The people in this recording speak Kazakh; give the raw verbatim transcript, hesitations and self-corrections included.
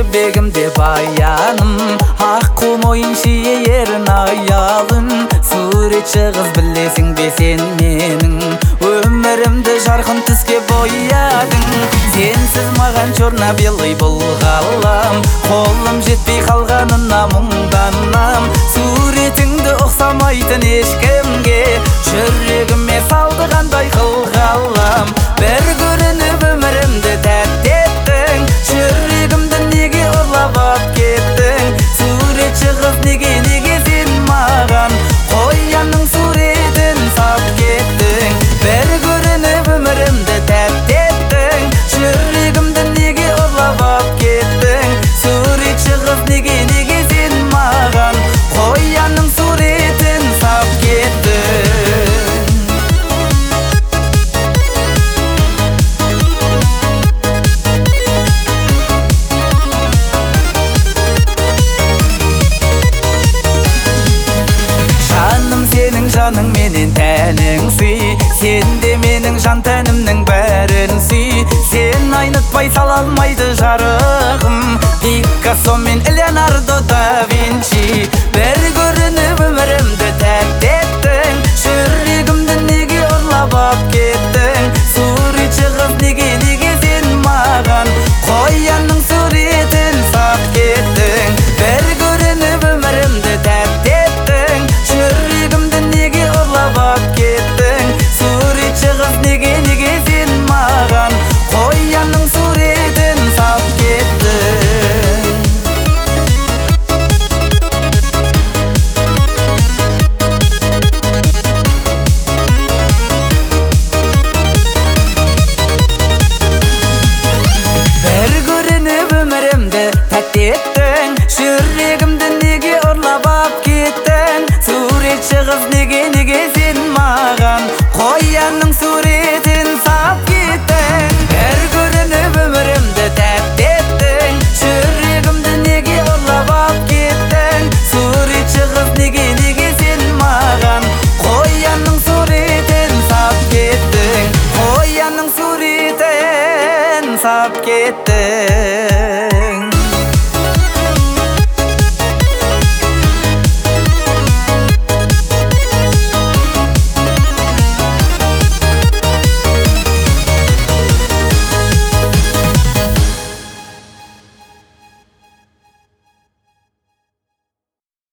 жүрегімде баяным, аққу мойын шиерін аялын. Суретші қыз білесің бе сен менің, өмірімді жарқын түске боядың. Сенсіз маған черно-белый бұл ғалам, қолым жетпей қалғанына мұңданам. Суретіңді ұқсамайтын ешкімге, жүрегіме салды қандай қылғалам. Бір көрініп өмірімді тәтті еттің, жүрегімді неге ұрлап ап кеттің? Суретші қыз неге неге сен маған қоянның суретін сап кеттің? Бір көрініп өмірімді тәтті еттің, жүрегімді неге ұрлап ап кеттің? Суретші қыз неге неге сен маған қоянның суретін сап кеттің? Жаның менен тәнің сүй, сен де менің жан тәнімнің бәрін сүй. Сен айнытпай сала алмайды жарығым, Пикассо мен Леонардо да Винчи. Бір көрініп өмірімді тәтті еттің, жүрегімді неге ұрлап ап кеттің? Суретші қыз неге неге сен маған қоянның суретін сап кеттің? Бір көрініп өмірімді тәтті еттің, жүрегімді неге ұрлап ап кеттің? Суретші қыз неге неге сен маған қоянның суретін сап кеттің? Бір көрініп өмірімді тәтті еттің, жүрегімді неге ұрлап ап кеттің? Суретші қыз неге неге сен маған қоянның суретін сап кеттің? Бір көрініп өмірімді тәтті еттің, жүрегімді неге ұрлап ап кеттің? Суретші қыз неге неге сен маған қоянның суретін сап кеттің? Қоянның суретін сап кеттің?